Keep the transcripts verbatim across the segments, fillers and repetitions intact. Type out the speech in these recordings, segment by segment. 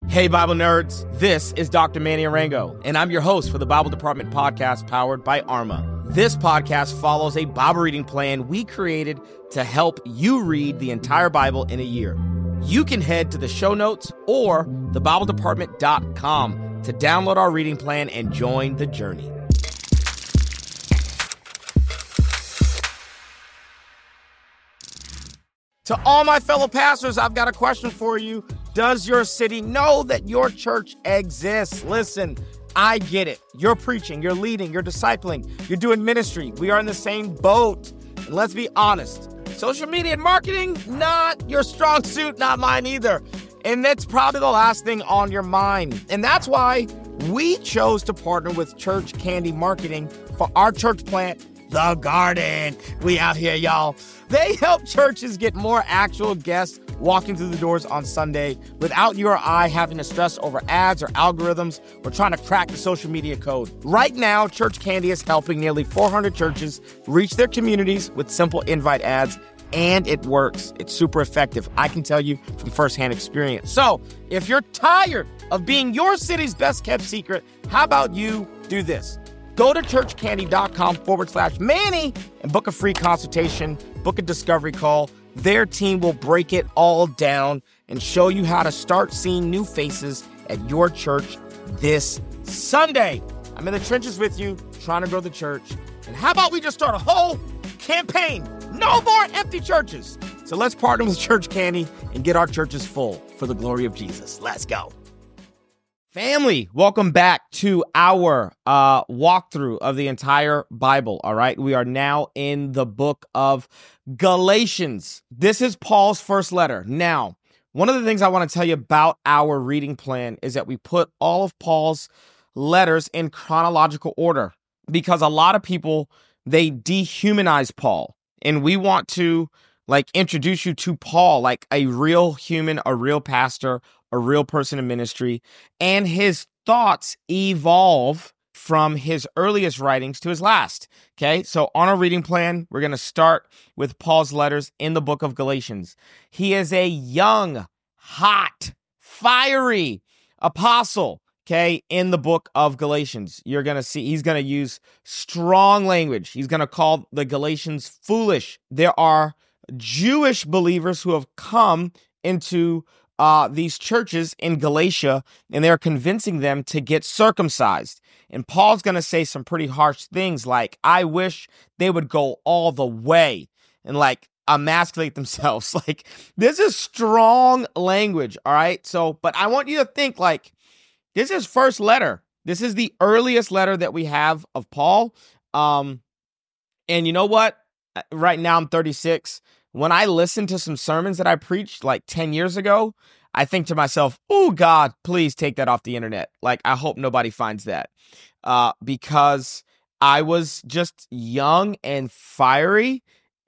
Hey, Bible nerds, this is Doctor Manny Arango, and I'm your host for the Bible Department podcast powered by Arma. This podcast follows a Bible reading plan we created to help you read the entire Bible in a year. You can head to the show notes or the bible department dot com to download our reading plan and join the journey. To all my fellow pastors, I've got a question for you. Does your city know that your church exists? Listen, I get it. You're preaching, you're leading, you're discipling, you're doing ministry. We are in the same boat. And let's be honest, social media and marketing, not your strong suit, not mine either. And that's probably the last thing on your mind. And that's why we chose to partner with Church Candy Marketing for our church plant, The Garden. We out here, y'all. They help churches get more actual guests walking through the doors on Sunday without you or I having to stress over ads or algorithms or trying to crack the social media code. Right now, Church Candy is helping nearly four hundred churches reach their communities with simple invite ads, and it works. It's super effective. I can tell you from firsthand experience. So if you're tired of being your city's best kept secret, how about you do this? Go to churchcandy.com forward slash Manny and book a free consultation, book a discovery call. Their team will break it all down and show you how to start seeing new faces at your church this Sunday. I'm in the trenches with you, trying to grow the church. And how about we just start a whole campaign? No more empty churches. So let's partner with Church Candy and get our churches full for the glory of Jesus. Let's go. Family, welcome back to our uh, walkthrough of the entire Bible, all right? We are now in the book of Galatians. This is Paul's first letter. Now, one of the things I want to tell you about our reading plan is that we put all of Paul's letters in chronological order because a lot of people, they dehumanize Paul, and we want to like introduce you to Paul, like a real human, a real pastor, a real person in ministry, and his thoughts evolve from his earliest writings to his last. Okay, so on our reading plan, we're going to start with Paul's letters in the book of Galatians. He is a young, hot, fiery apostle, okay, in the book of Galatians. You're going to see he's going to use strong language. He's going to call the Galatians foolish. There are Jewish believers who have come into uh, these churches in Galatia, and they're convincing them to get circumcised. And Paul's going to say some pretty harsh things like, I wish they would go all the way and like emasculate themselves. Like, this is strong language, all right? So, but I want you to think like, this is first letter. This is the earliest letter that we have of Paul. Um, and you know what? Right now I'm thirty-six. When I listen to some sermons that I preached like ten years ago, I think to myself, oh God, please take that off the internet. Like, I hope nobody finds that. Uh, because I was just young and fiery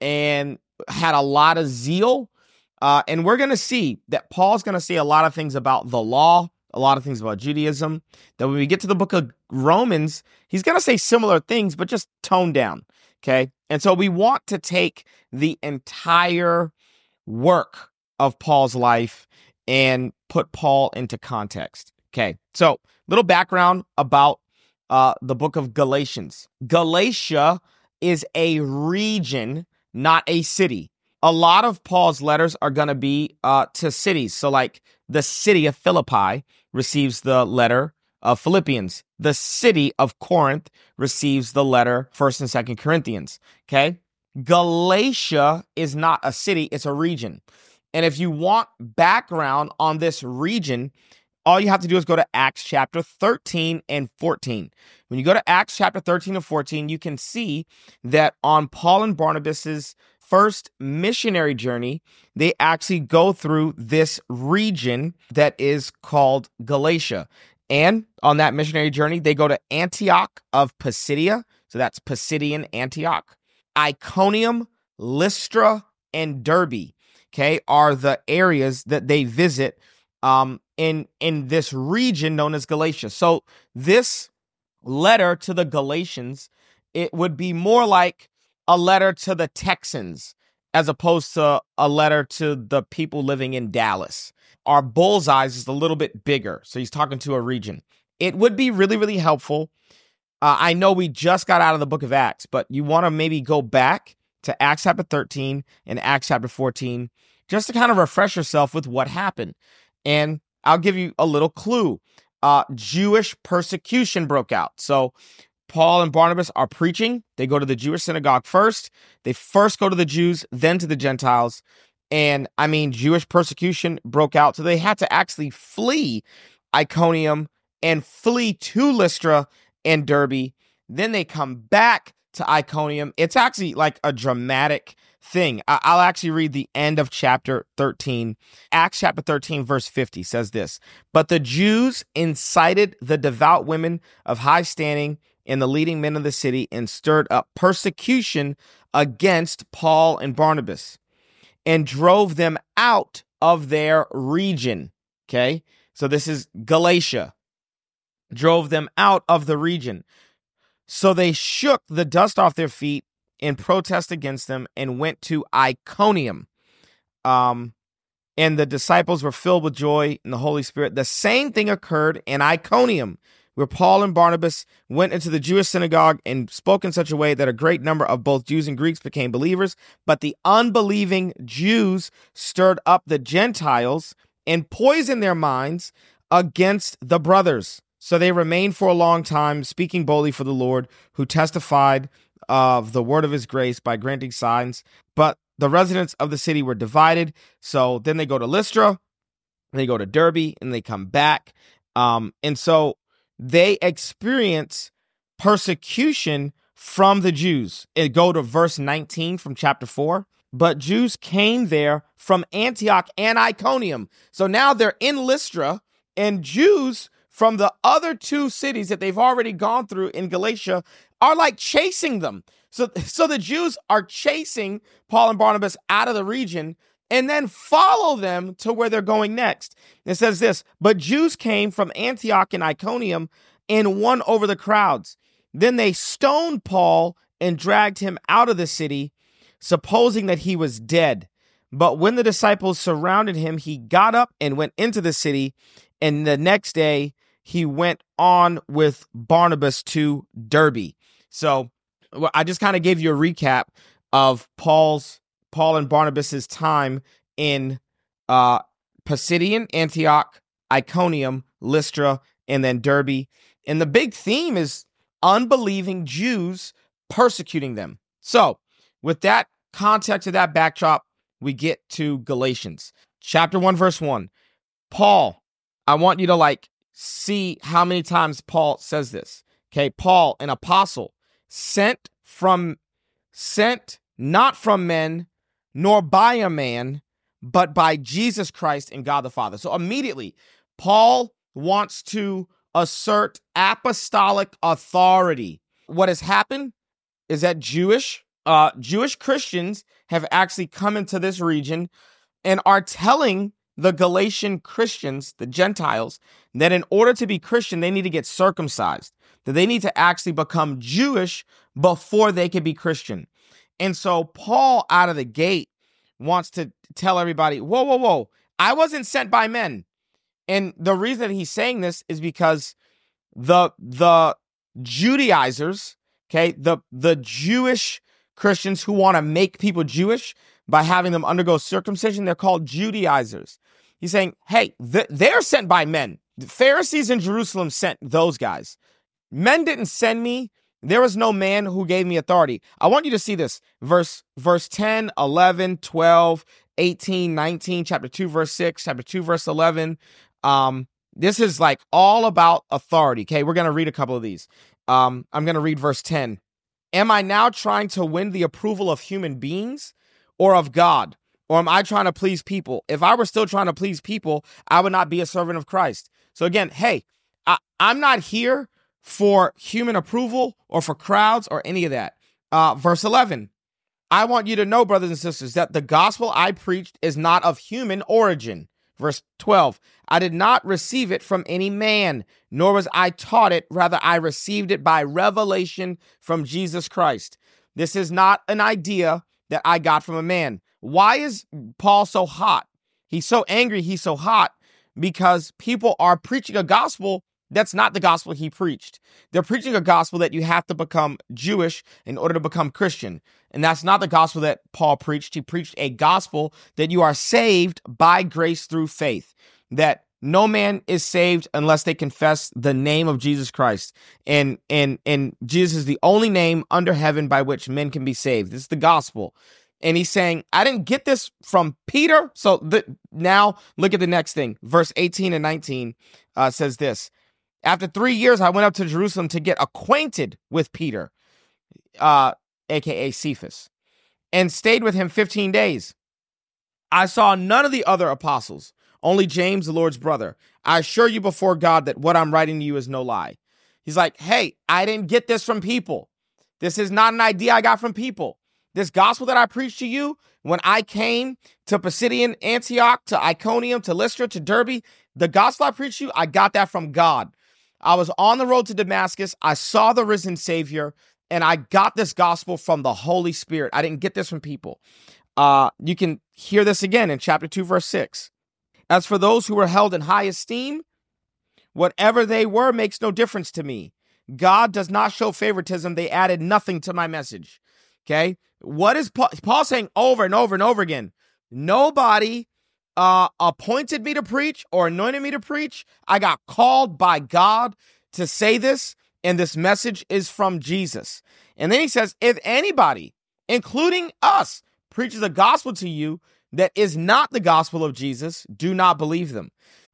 and had a lot of zeal. Uh, and we're going to see that Paul's going to say a lot of things about the law, a lot of things about Judaism, that when we get to the book of Romans, he's going to say similar things, but just toned down. Okay. And so we want to take the entire work of Paul's life and put Paul into context. Okay. So little background about uh, the book of Galatians. Galatia is a region, not a city. A lot of Paul's letters are going to be uh, to cities. So like the city of Philippi receives the letter of Philippians. The city of Corinth receives the letter First and Second Corinthians. Okay. Galatia is not a city, it's a region. And if you want background on this region, all you have to do is go to Acts chapter thirteen and fourteen. When you go to Acts chapter thirteen and fourteen, you can see that on Paul and Barnabas's first missionary journey, they actually go through this region that is called Galatia. And on that missionary journey, they go to Antioch of Pisidia. So that's Pisidian Antioch. Iconium, Lystra, and Derbe, okay, are the areas that they visit um, in, in this region known as Galatia. So this letter to the Galatians, it would be more like a letter to the Texans as opposed to a letter to the people living in Dallas. Our bullseyes is a little bit bigger, so he's talking to a region. It would be really, really helpful. Uh, I know we just got out of the book of Acts, but you want to maybe go back to Acts chapter thirteen and Acts chapter fourteen just to kind of refresh yourself with what happened. And I'll give you a little clue. Uh, Jewish persecution broke out. So Paul and Barnabas are preaching. They go to the Jewish synagogue first. They first go to the Jews, then to the Gentiles. And I mean, Jewish persecution broke out. So they had to actually flee Iconium and flee to Lystra and Derbe. Then they come back to Iconium. It's actually like a dramatic thing. I- I'll actually read the end of chapter thirteen. Acts chapter thirteen, verse fifty says this: "But the Jews incited the devout women of high standing and the leading men of the city and stirred up persecution against Paul and Barnabas and drove them out of their region." Okay, so this is Galatia. Drove them out of the region. So they shook the dust off their feet in protest against them and went to Iconium. Um, and the disciples were filled with joy in the Holy Spirit. The same thing occurred in Iconium, where Paul and Barnabas went into the Jewish synagogue and spoke in such a way that a great number of both Jews and Greeks became believers. But the unbelieving Jews stirred up the Gentiles and poisoned their minds against the brothers. So they remained for a long time, speaking boldly for the Lord, who testified of the word of his grace by granting signs. But the residents of the city were divided. So then they go to Lystra, they go to Derbe, and they come back. Um, and so they experience persecution from the Jews. It go to verse nineteen from chapter four. But Jews came there from Antioch and Iconium. So now they're in Lystra, and Jews from the other two cities that they've already gone through in Galatia are like chasing them. So, so the Jews are chasing Paul and Barnabas out of the region and then follow them to where they're going next. It says this: "But Jews came from Antioch and Iconium and won over the crowds. Then they stoned Paul and dragged him out of the city, supposing that he was dead. But when the disciples surrounded him, he got up and went into the city. And the next day, he went on with Barnabas to Derbe." So well, I just kind of gave you a recap of Paul's Paul and Barnabas's time in uh, Pisidian, Antioch, Iconium, Lystra, and then Derbe. And the big theme is unbelieving Jews persecuting them. So with that context of that backdrop, we get to Galatians chapter one, verse one. Paul, I want you to like see how many times Paul says this. Okay, Paul, an apostle, sent from, sent not from men, nor by a man, but by Jesus Christ and God the Father. So immediately, Paul wants to assert apostolic authority. What has happened is that Jewish, uh, Jewish Christians have actually come into this region and are telling the Galatian Christians, the Gentiles, that in order to be Christian, they need to get circumcised, that they need to actually become Jewish before they can be Christian. And so Paul, out of the gate, wants to tell everybody, whoa, whoa, whoa, I wasn't sent by men. And the reason he's saying this is because the the Judaizers, okay, the, the Jewish Christians who want to make people Jewish by having them undergo circumcision, they're called Judaizers. He's saying, hey, th- they're sent by men. The Pharisees in Jerusalem sent those guys. Men didn't send me. There was no man who gave me authority. I want you to see this. Verse, verse ten, eleven, twelve, eighteen, nineteen, chapter two, verse six, chapter two, verse eleven. Um, this is like all about authority. Okay, we're going to read a couple of these. Um, I'm going to read verse ten. "Am I now trying to win the approval of human beings or of God? Or am I trying to please people? If I were still trying to please people, I would not be a servant of Christ." So again, hey, I, I'm not here for human approval or for crowds or any of that. Uh, verse eleven, "I want you to know, brothers and sisters, that the gospel I preached is not of human origin." Verse twelve, "I did not receive it from any man, nor was I taught it. Rather, I received it by revelation from Jesus Christ." This is not an idea that I got from a man. Why is Paul so hot? He's so angry, he's so hot because people are preaching a gospel that's not the gospel he preached. They're preaching a gospel that you have to become Jewish in order to become Christian. And that's not the gospel that Paul preached. He preached a gospel that you are saved by grace through faith, that no man is saved unless they confess the name of Jesus Christ. And, and, and Jesus is the only name under heaven by which men can be saved. This is the gospel. And he's saying, I didn't get this from Peter. So the, now look at the next thing. Verse eighteen and nineteen uh, says this. After three years, I went up to Jerusalem to get acquainted with Peter, uh, a k a. Cephas, and stayed with him fifteen days. I saw none of the other apostles, only James, the Lord's brother. I assure you before God that what I'm writing to you is no lie. He's like, hey, I didn't get this from people. This is not an idea I got from people. This gospel that I preached to you, when I came to Pisidian Antioch, to Iconium, to Lystra, to Derbe, the gospel I preached to you, I got that from God. I was on the road to Damascus. I saw the risen Savior, and I got this gospel from the Holy Spirit. I didn't get this from people. Uh, you can hear this again in chapter two, verse six. As for those who were held in high esteem, whatever they were makes no difference to me. God does not show favoritism. They added nothing to my message. Okay? What is Paul, Paul saying over and over and over again? Nobody Uh, appointed me to preach or anointed me to preach. I got called by God to say this, and this message is from Jesus. And then he says, if anybody, including us, preaches a gospel to you that is not the gospel of Jesus, do not believe them.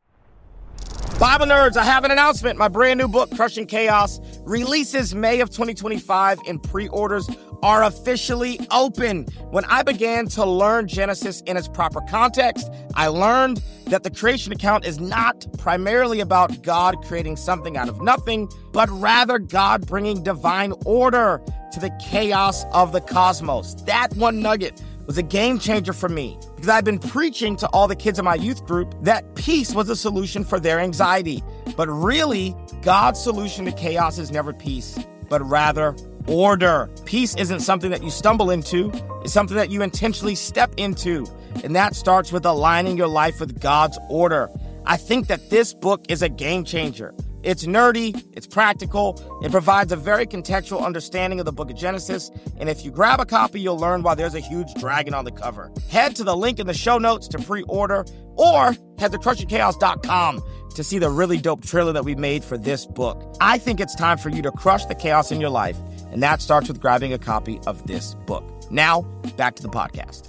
Bible nerds, I have an announcement. My brand new book, Crushing Chaos, releases May of twenty twenty-five, and pre-orders are officially open. When I began to learn Genesis in its proper context, I learned that the creation account is not primarily about God creating something out of nothing, but rather God bringing divine order to the chaos of the cosmos. That one nugget was a game changer for me because I've been preaching to all the kids in my youth group that peace was a solution for their anxiety. But really, God's solution to chaos is never peace, but rather order. Peace isn't something that you stumble into. It's something that you intentionally step into. And that starts with aligning your life with God's order. I think that this book is a game changer. It's nerdy, it's practical, it provides a very contextual understanding of the book of Genesis, and if you grab a copy, you'll learn why there's a huge dragon on the cover. Head to the link in the show notes to pre-order, or head to crushing chaos dot com to see the really dope trailer that we made for this book. I think it's time for you to crush the chaos in your life, and that starts with grabbing a copy of this book. Now, back to the podcast.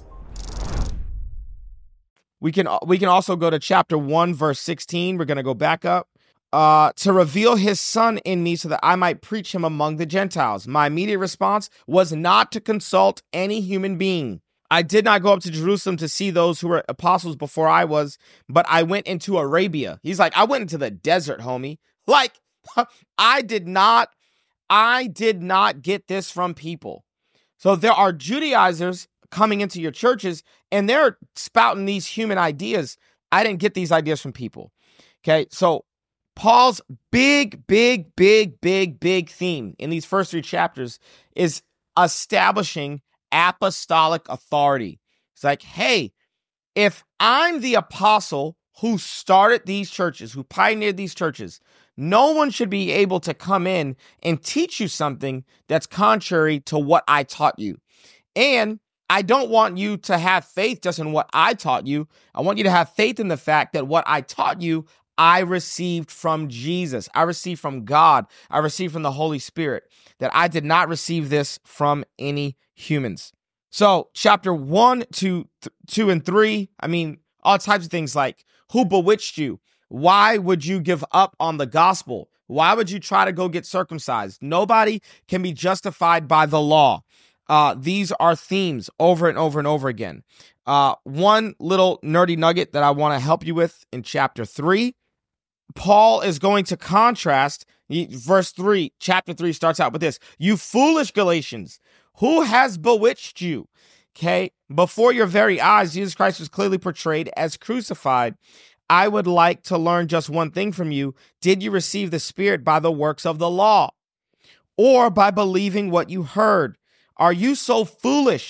We can, we can also go to chapter one, verse sixteen. We're going to go back up. Uh, to reveal his son in me so that I might preach him among the Gentiles. My immediate response was not to consult any human being. I did not go up to Jerusalem to see those who were apostles before I was, but I went into Arabia. He's like, I went into the desert, homie. Like, I did not, I did not get this from people. So there are Judaizers coming into your churches and they're spouting these human ideas. I didn't get these ideas from people. Okay, so Paul's big, big, big, big, big theme in these first three chapters is establishing apostolic authority. It's like, hey, if I'm the apostle who started these churches, who pioneered these churches, no one should be able to come in and teach you something that's contrary to what I taught you. And I don't want you to have faith just in what I taught you. I want you to have faith in the fact that what I taught you, I received from Jesus. I received from God. I received from the Holy Spirit. That I did not receive this from any humans. So chapter one, two, th- two, and three, I mean, all types of things like, who bewitched you? Why would you give up on the gospel? Why would you try to go get circumcised? Nobody can be justified by the law. Uh, these are themes over and over and over again. Uh, one little nerdy nugget that I want to help you with in chapter three. Paul is going to contrast, verse three, chapter three starts out with this. You foolish Galatians, who has bewitched you? Okay, before your very eyes, Jesus Christ was clearly portrayed as crucified. I would like to learn just one thing from you. Did you receive the Spirit by the works of the law or by believing what you heard? Are you so foolish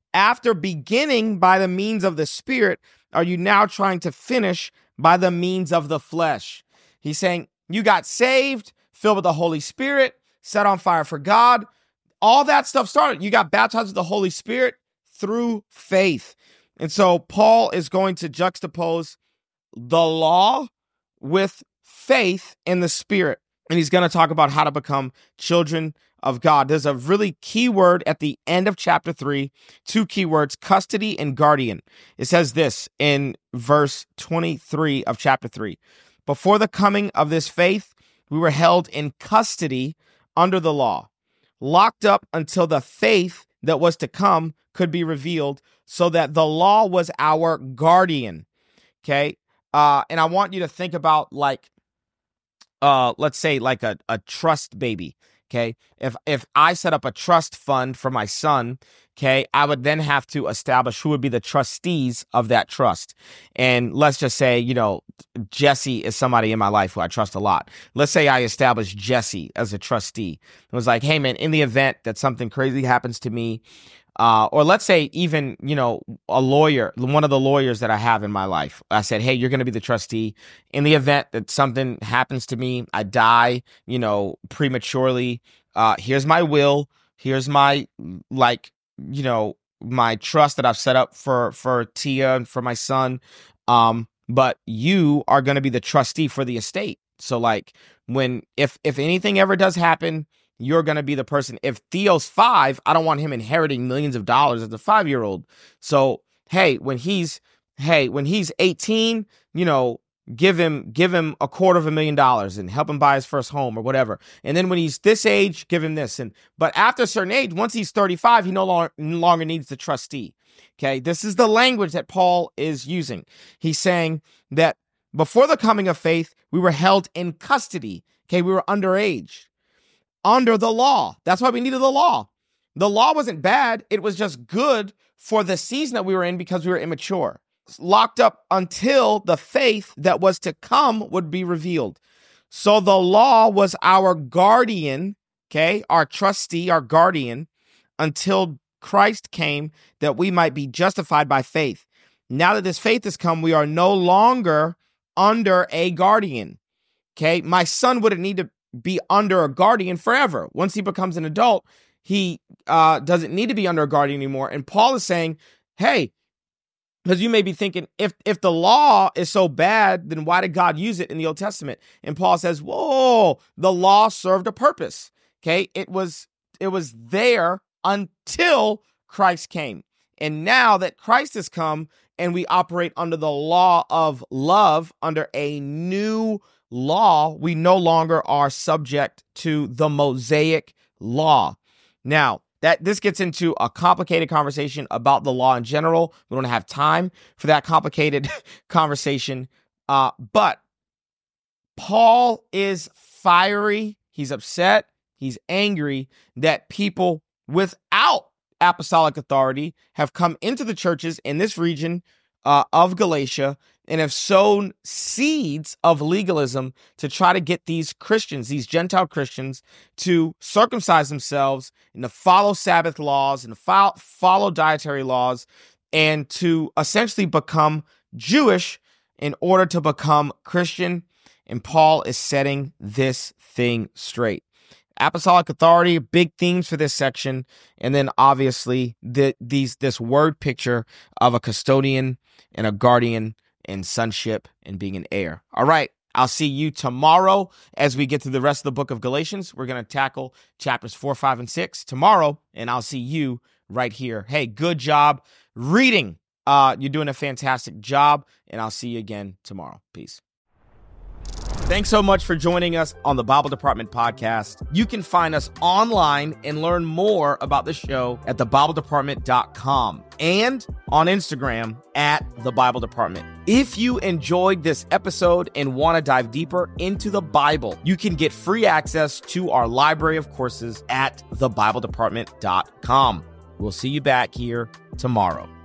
After beginning by the means of the Spirit, are you now trying to finish by the means of the flesh? He's saying you got saved, filled with the Holy Spirit, set on fire for God. All that stuff started. You got baptized with the Holy Spirit through faith. And so Paul is going to juxtapose the law with faith in the Spirit. And he's going to talk about how to become children of God. There's a really key word at the end of chapter three, two key words, custody and guardian. It says this in verse twenty-three of chapter three. Before the coming of this faith, we were held in custody under the law, locked up until the faith that was to come could be revealed, so that the law was our guardian. Okay. Uh, and I want you to think about like, uh, let's say like a, a trust baby. Okay. If, if I set up a trust fund for my son, okay, I would then have to establish who would be the trustees of that trust. And let's just say, you know, Jesse is somebody in my life who I trust a lot. Let's say I establish Jesse as a trustee. It was like, hey man, in the event that something crazy happens to me, uh, or let's say even, you know, a lawyer, one of the lawyers that I have in my life, I said, hey, you're going to be the trustee. In the event that something happens to me, I die, you know, prematurely, uh, here's my will. Here's my, like, you know, my trust that I've set up for, for Tia and for my son. Um, but you are going to be the trustee for the estate. So like when, if, if anything ever does happen, you're going to be the person. If Theo's five, I don't want him inheriting millions of dollars as a five-year-old. So, hey, when he's, hey, when he's eighteen, you know, give him, give him a quarter of a million dollars and help him buy his first home or whatever. And then when he's this age, give him this. And, but after a certain age, once he's thirty-five, he no longer, no longer needs the trustee. Okay. This is the language that Paul is using. He's saying that before the coming of faith, we were held in custody. Okay. We were underage. Under the law. That's why we needed the law. The law wasn't bad. It was just good for the season that we were in because we were immature. Locked up until the faith that was to come would be revealed. So the law was our guardian, okay, our trustee, our guardian, until Christ came that we might be justified by faith. Now that this faith has come, we are no longer under a guardian, okay? My son wouldn't need to be under a guardian forever. Once he becomes an adult, he uh, doesn't need to be under a guardian anymore. And Paul is saying, hey, because you may be thinking, if if the law is so bad, then why did God use it in the Old Testament? And Paul says, whoa, the law served a purpose. Okay, it was it was there until Christ came. And now that Christ has come and we operate under the law of love, under a new law, we no longer are subject to the Mosaic law. Now, that this gets into a complicated conversation about the law in general. We don't have time for that complicated conversation. Uh, but Paul is fiery. He's upset. He's angry that people without apostolic authority have come into the churches in this region uh, of Galatia and have sown seeds of legalism to try to get these Christians, these Gentile Christians, to circumcise themselves and to follow Sabbath laws and to fo- follow dietary laws and to essentially become Jewish in order to become Christian. And Paul is setting this thing straight. Apostolic authority, big themes for this section. And then obviously the, these this word picture of a custodian and a guardian and sonship and being an heir. All right. I'll see you tomorrow as we get to the rest of the book of Galatians. We're going to tackle chapters four, five, and six tomorrow. And I'll see you right here. Hey, good job reading. Uh, you're doing a fantastic job. And I'll see you again tomorrow. Peace. Thanks so much for joining us on the Bible Department podcast. You can find us online and learn more about the show at the bible department dot com and on Instagram at the Bible Department. If you enjoyed this episode and want to dive deeper into the Bible, you can get free access to our library of courses at the bible department dot com. We'll see you back here tomorrow.